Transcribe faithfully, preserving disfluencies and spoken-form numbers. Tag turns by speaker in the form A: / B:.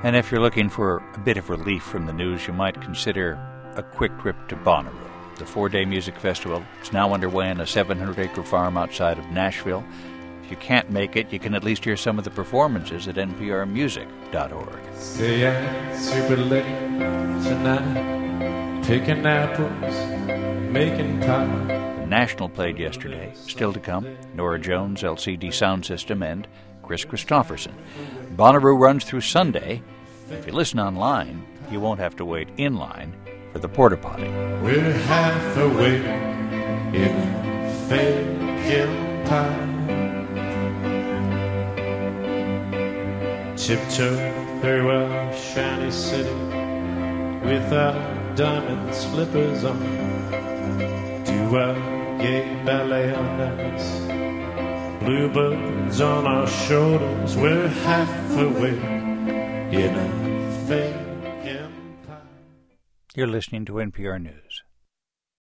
A: And if you're looking for a bit of relief from the news, you might consider a quick trip to Bonnaroo. The four-day music festival is now underway on a seven hundred acre farm outside of Nashville. If you can't make it, you can at least hear some of the performances at N P R music dot org.
B: Stay out super late tonight, picking apples, making pie.
A: The National played yesterday. Still to come, Nora Jones, L C D Sound System, and Chris Christopherson. Bonnaroo runs through Sunday. If you listen online, you won't have to wait in line for the porta potty.
B: We're half awake in a fake empire. Tiptoe through a shiny city with our diamond slippers on. Do a gay ballet on us. Bluebirds on our shoulders. We're half awake in a fake empire.
A: You're listening to N P R News.